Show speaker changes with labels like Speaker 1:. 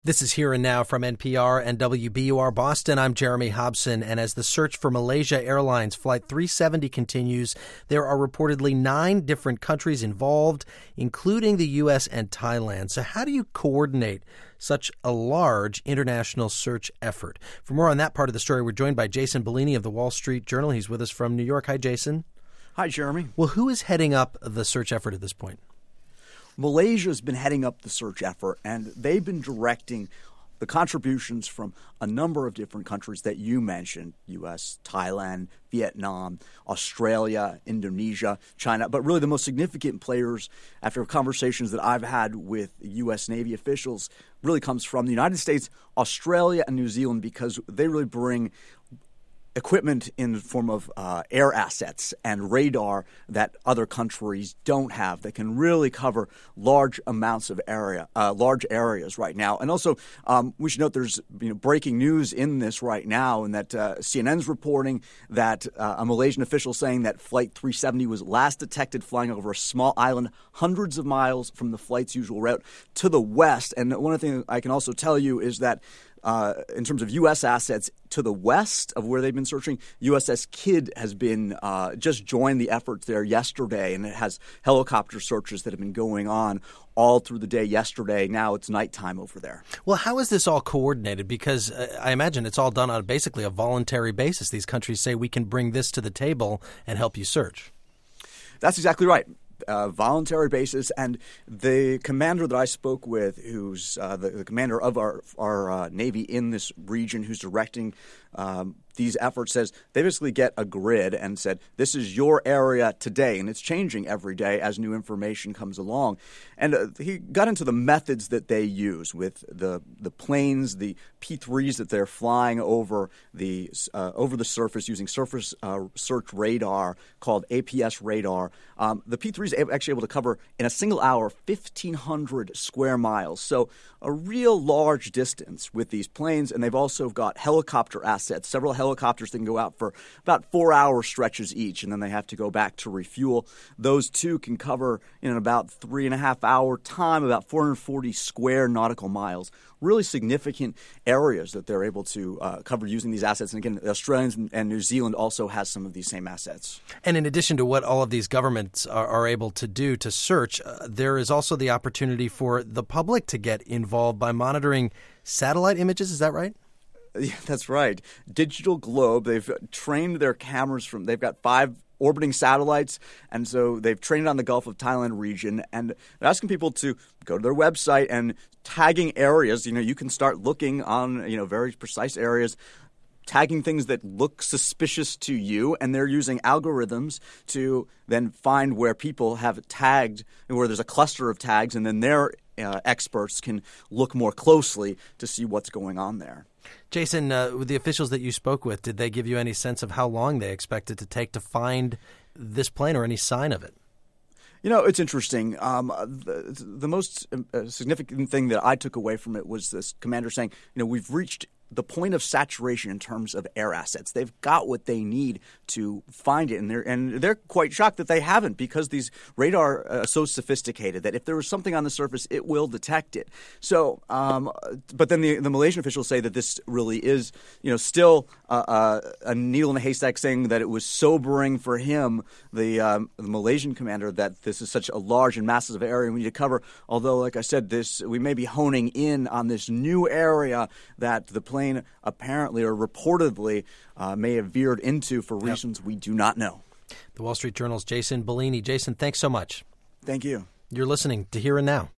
Speaker 1: This is Here and Now from NPR and WBUR Boston. I'm Jeremy Hobson, and as the search for Malaysia Airlines Flight 370 continues, there are reportedly 9 different countries involved, including the U.S. and Thailand. So how do you coordinate such a large international search effort? For more on that part of the story, we're joined by Jason Bellini of the Wall Street Journal. He's with us from New York. Hi, Jason.
Speaker 2: Hi, Jeremy.
Speaker 1: Well, who is heading up the search effort at this point?
Speaker 2: Malaysia's been heading up the search effort, and they've been directing the contributions from a number of different countries that you mentioned: U.S., Thailand, Vietnam, Australia, Indonesia, China. But really the most significant players, after conversations that I've had with U.S. Navy officials, really comes from the United States, Australia, and New Zealand, because they really bring equipment in the form of air assets and radar that other countries don't have, that can really cover large amounts of large areas right now. And also, we should note there's breaking news in this right now, and that CNN's reporting that a Malaysian official saying that Flight 370 was last detected flying over a small island hundreds of miles from the flight's usual route to the west. And one of the things I can also tell you is that in terms of U.S. assets to the west of where they've been searching, USS Kidd has been just joined the efforts there yesterday, and it has helicopter searches that have been going on all through the day yesterday. Now it's nighttime over there.
Speaker 1: Well, how is this all coordinated? Because I imagine it's all done on basically a voluntary basis. These countries say we can bring this to the table and help you search.
Speaker 2: That's exactly right. Voluntary basis, and the commander that I spoke with, who's the commander of our Navy in this region, who's directing these efforts, says they basically get a grid and said, this is your area today, and it's changing every day as new information comes along. And he got into the methods that they use with the planes, the P-3s that they're flying over the surface using surface search radar called APS radar. The P-3s are actually able to cover in a single hour 1,500 square miles, so a real large distance with these planes. And they've also got helicopter assets, several helicopters that can go out for about 4-hour stretches each, and then they have to go back to refuel. Those two can cover in about 3.5-hour time about 440 square nautical miles. Really significant areas that they're able to cover using these assets. And again, the Australians and New Zealand also has some of these same assets.
Speaker 1: And in addition to what all of these governments are able to do to search, there is also the opportunity for the public to get involved by monitoring satellite images. Is that right?
Speaker 2: Yeah, that's right. Digital Globe, they've trained their cameras they've got 5 orbiting satellites, and so they've trained on the Gulf of Thailand region, and they're asking people to go to their website and tagging areas. You can start looking on, very precise areas, tagging things that look suspicious to you, and they're using algorithms to then find where people have tagged, and where there's a cluster of tags, and then their experts can look more closely to see what's going on there.
Speaker 1: Jason, with the officials that you spoke with, did they give you any sense of how long they expect it to take to find this plane or any sign of it?
Speaker 2: It's interesting. The most significant thing that I took away from it was this commander saying, we've reached the point of saturation in terms of air assets. They've got what they need to find it, and they're quite shocked that they haven't, because these radar are so sophisticated that if there was something on the surface, it will detect it. So, but then the Malaysian officials say that this really is, still a needle in a haystack, saying that it was sobering for him, the Malaysian commander, that this is such a large and massive area we need to cover. Although, like I said, we may be honing in on this new area that the plane apparently or reportedly may have veered into for reasons we do not know.
Speaker 1: The Wall Street Journal's Jason Bellini. Jason, thanks so much.
Speaker 2: Thank you.
Speaker 1: You're listening to Here and Now.